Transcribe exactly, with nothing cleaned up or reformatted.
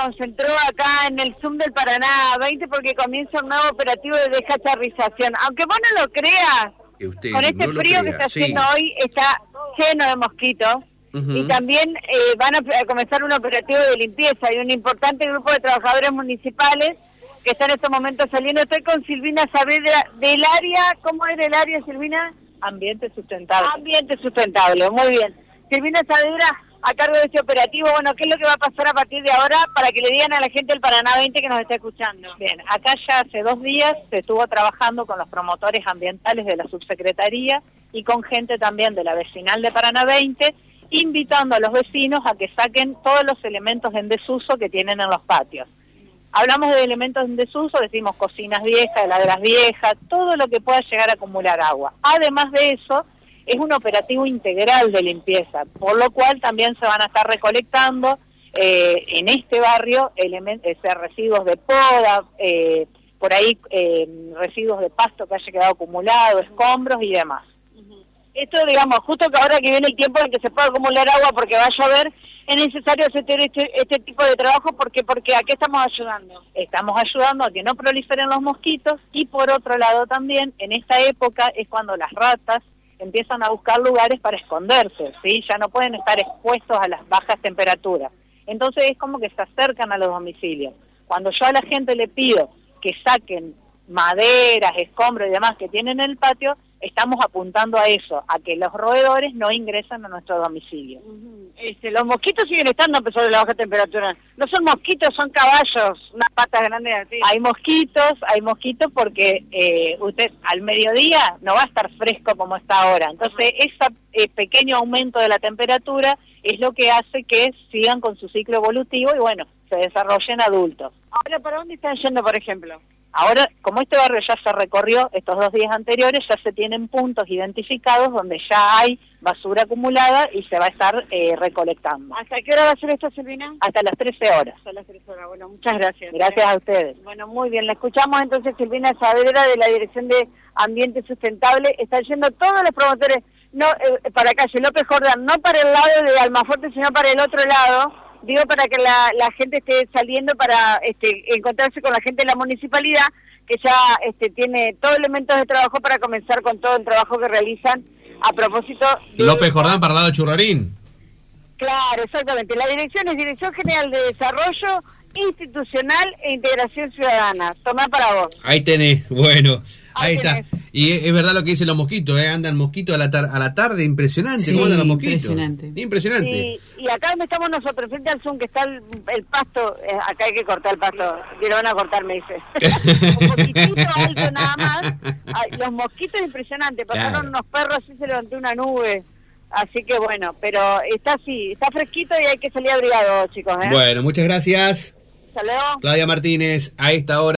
concentró acá en el Zoom del Paraná veinte porque comienza un nuevo operativo de descacharrización. Aunque vos no lo creas, usted con este no lo frío crea, que está sí. haciendo hoy está lleno de mosquitos. Uh-huh. Y también eh, van a comenzar un operativo de limpieza. Hay un importante grupo de trabajadores municipales que están en estos momentos saliendo. Estoy con Silvina Saavedra del área, ¿cómo es el área, Silvina? Ambiente sustentable. Ambiente sustentable, muy bien. Silvina Saavedra, a cargo de este operativo, bueno, ¿qué es lo que va a pasar a partir de ahora para que le digan a la gente del Paraná veinte que nos está escuchando? Bien, acá ya hace dos días se estuvo trabajando con los promotores ambientales de la subsecretaría y con gente también de la vecinal de Paraná veinte, invitando a los vecinos a que saquen todos los elementos en desuso que tienen en los patios. Hablamos de elementos en desuso, decimos cocinas viejas, heladeras viejas, todo lo que pueda llegar a acumular agua. Además de eso, es un operativo integral de limpieza, por lo cual también se van a estar recolectando eh, en este barrio elementos, eh, residuos de poda, eh, por ahí eh, residuos de pasto que haya quedado acumulado, escombros y demás. Esto, digamos, justo que ahora que viene el tiempo en que se puede acumular agua porque va a llover, es necesario hacer este, este tipo de trabajo porque, porque ¿a qué estamos ayudando? Estamos ayudando a que no proliferen los mosquitos y por otro lado también, en esta época es cuando las ratas empiezan a buscar lugares para esconderse, ¿sí? Ya no pueden estar expuestos a las bajas temperaturas. Entonces es como que se acercan a los domicilios. Cuando yo a la gente le pido que saquen maderas, escombros y demás que tienen en el patio, estamos apuntando a eso, a que los roedores no ingresen a nuestro domicilio. Uh-huh. Este, los mosquitos siguen estando a pesar de la baja temperatura. No son mosquitos, son caballos, unas patas grandes así. Hay mosquitos, hay mosquitos porque eh, usted al mediodía no va a estar fresco como está ahora. Entonces, ese eh, pequeño aumento de la temperatura es lo que hace que sigan con su ciclo evolutivo y bueno, se desarrollen adultos. Ahora, ¿para dónde están yendo, por ejemplo? Ahora, como este barrio ya se recorrió estos dos días anteriores, ya se tienen puntos identificados donde ya hay basura acumulada y se va a estar eh, recolectando. ¿Hasta qué hora va a ser esto, Silvina? Hasta las trece horas. Hasta las trece horas, bueno, muchas gracias. Gracias a ustedes. Bueno, muy bien, la escuchamos entonces Silvina Saavedra de la Dirección de Ambiente Sustentable. Están yendo todos los promotores, no eh, para calle López Jordán, no para el lado de Almafuerte, sino para el otro lado. Digo, para que la, la gente esté saliendo para este, encontrarse con la gente de la municipalidad, que ya este, tiene todos elementos de trabajo para comenzar con todo el trabajo que realizan a propósito de... López Jordán para el lado de Churrarín. Claro, exactamente. La dirección es Dirección General de Desarrollo Institucional e Integración Ciudadana. Tomá para vos. Ahí tenés, bueno, ahí, ahí está. Tenés. Y es, es verdad lo que dicen los mosquitos, ¿eh? Andan mosquitos a la, tar- a la tarde, impresionante, Sí, ¿cómo andan los mosquitos? impresionante. Impresionante. Y, y acá donde estamos nosotros, frente al Zoom, que está el, el pasto, eh, acá hay que cortar el pasto, que lo van a cortar, me dice. Un poquitito alto nada más. Ay, los mosquitos impresionantes, pasaron Claro. unos perros, así se levantó una nube. Así que bueno, pero está así, está fresquito y hay que salir abrigado, chicos, ¿eh? Bueno, muchas gracias. Hasta luego. Claudia Martínez, a esta hora.